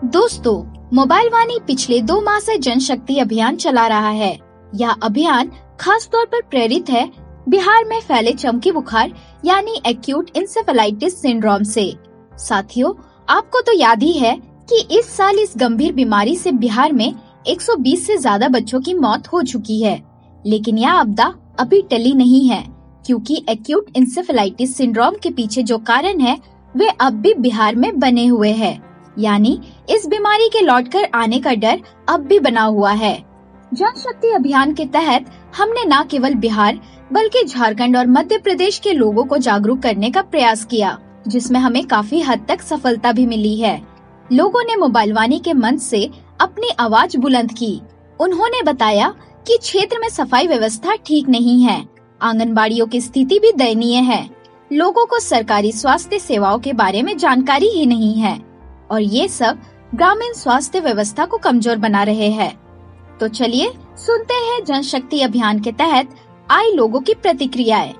दोस्तों, मोबाइल वाणी पिछले 2 माह से जनशक्ति अभियान चला रहा है। यह अभियान खास तौर पर प्रेरित है बिहार में फैले चमकी बुखार यानी एक्यूट इंसेफेलाइटिस सिंड्रोम से। साथियों, आपको तो याद ही है कि इस साल इस गंभीर बीमारी से बिहार में 120 से ज्यादा बच्चों की मौत हो चुकी है। लेकिन यह आपदा अभी टली नहीं है, क्योंकि एक्यूट इंसेफेलाइटिस सिंड्रोम के पीछे जो कारण है वे अब भी बिहार में बने हुए हैं। यानी इस बीमारी के लौटकर आने का डर अब भी बना हुआ है। जनशक्ति अभियान के तहत हमने न केवल बिहार बल्कि झारखंड और मध्य प्रदेश के लोगों को जागरूक करने का प्रयास किया, जिसमें हमें काफी हद तक सफलता भी मिली है। लोगों ने मोबाइल वाणी के मंच से अपनी आवाज बुलंद की। उन्होंने बताया कि क्षेत्र में सफाई व्यवस्था ठीक नहीं है, आंगनबाड़ियों की स्थिति भी दयनीय है, लोगों को सरकारी स्वास्थ्य सेवाओं के बारे में जानकारी ही नहीं है और ये सब ग्रामीण स्वास्थ्य व्यवस्था को कमजोर बना रहे हैं। तो चलिए सुनते हैं जनशक्ति अभियान के तहत आई लोगों की प्रतिक्रियाएं।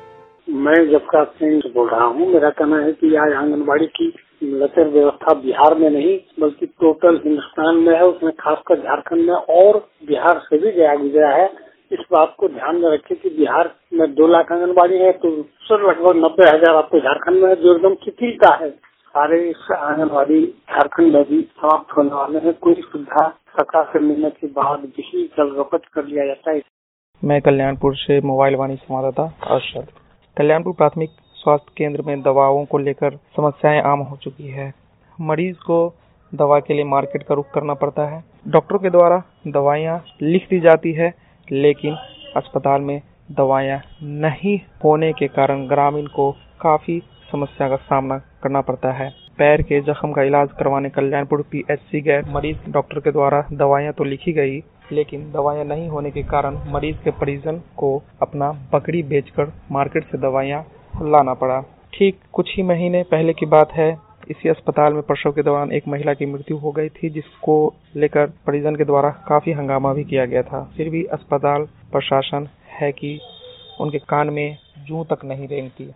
मैं जबका सिंह बोल रहा हूँ। मेरा कहना है कि आज आंगनबाड़ी की लचर व्यवस्था बिहार में नहीं बल्कि टोटल हिंदुस्तान में है, उसमें खासकर झारखंड में और बिहार से भी गया गुजरा है। इस बात को ध्यान में रखें कि बिहार में 2 लाख आंगनबाड़ी है तो लगभग 90,000 आपको झारखंड में है, जो एकदम शिथिल का है। सारे आंगनबाड़ी झारखंड में भी समाप्त होने वाले हैं। कोई सुविधा सरकार से मिलने के बाद भी जलरपट कर लिया जाता है। मैं कल्याणपुर से मोबाइल वाणी संवाददाता अरशद। कल्याणपुर प्राथमिक स्वास्थ्य केंद्र में दवाओं को लेकर समस्याएं आम हो चुकी है। मरीज को दवा के लिए मार्केट का रुख करना पड़ता है। डॉक्टरों के द्वारा दवाइयां लिख दी जाती है, लेकिन अस्पताल में दवाइयां नहीं होने के कारण ग्रामीण को काफी समस्या का सामना करना पड़ता है। पैर के जख्म का इलाज करवाने कल्याणपुर पीएचसी गए मरीज, डॉक्टर के द्वारा दवाइयां तो लिखी गई, लेकिन दवाइयां नहीं होने के कारण मरीज के परिजन को अपना बकरी बेचकर मार्केट से दवाइयां लाना पड़ा। ठीक कुछ ही महीने पहले की बात है, इसी अस्पताल में प्रसव के दौरान एक महिला की मृत्यु हो गई थी, जिसको लेकर परिजन के द्वारा काफी हंगामा भी किया गया था। फिर भी अस्पताल प्रशासन है कि उनके कान में जूं तक नहीं रेंगती।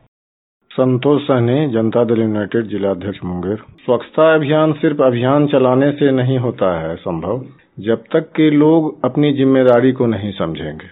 संतोष सहनी, जनता दल यूनाइटेड जिला अध्यक्ष मुंगेर। स्वच्छता अभियान सिर्फ अभियान चलाने से नहीं होता है संभव, जब तक कि लोग अपनी जिम्मेदारी को नहीं समझेंगे।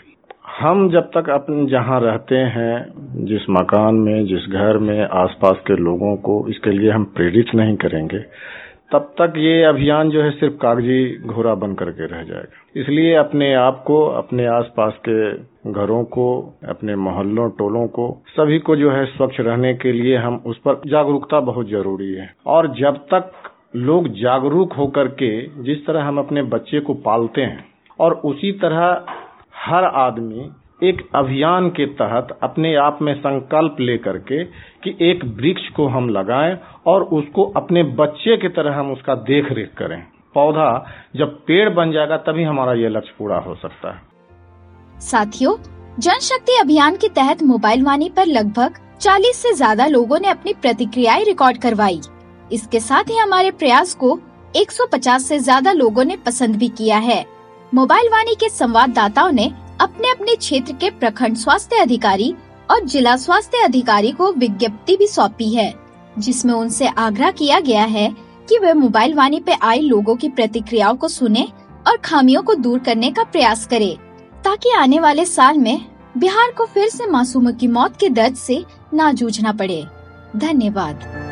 हम जब तक अपने जहाँ रहते हैं, जिस मकान में, जिस घर में, आसपास के लोगों को इसके लिए हम प्रेरित नहीं करेंगे, तब तक ये अभियान जो है सिर्फ कागजी घोड़ा बन करके रह जाएगा। इसलिए अपने आप को, अपने आसपास के घरों को, अपने मोहल्लों टोलों को, सभी को जो है स्वच्छ रहने के लिए हम उस पर जागरूकता बहुत जरूरी है। और जब तक लोग जागरूक होकर के, जिस तरह हम अपने बच्चे को पालते हैं, और उसी तरह हर आदमी एक अभियान के तहत अपने आप में संकल्प लेकर के कि एक वृक्ष को हम लगाएं और उसको अपने बच्चे की तरह हम उसका देख रेख करें। पौधा जब पेड़ बन जाएगा तभी हमारा ये लक्ष्य पूरा हो सकता है। साथियों, जनशक्ति अभियान के तहत मोबाइल वाणी पर लगभग 40 से ज्यादा लोगों ने अपनी प्रतिक्रियाएं रिकॉर्ड करवाई। इसके साथ ही हमारे प्रयास को 150 से ज्यादा लोगों ने पसंद भी किया है। मोबाइल वाणी के संवाददाताओं ने अपने अपने क्षेत्र के प्रखंड स्वास्थ्य अधिकारी और जिला स्वास्थ्य अधिकारी को विज्ञप्ति भी सौंपी है, जिसमें उनसे आग्रह किया गया है कि वे मोबाइल वाणी पे आए लोगों की प्रतिक्रियाओं को सुने और खामियों को दूर करने का प्रयास करें, ताकि आने वाले साल में बिहार को फिर से मासूमों की मौत के दर्द से ना जूझना पड़े। धन्यवाद।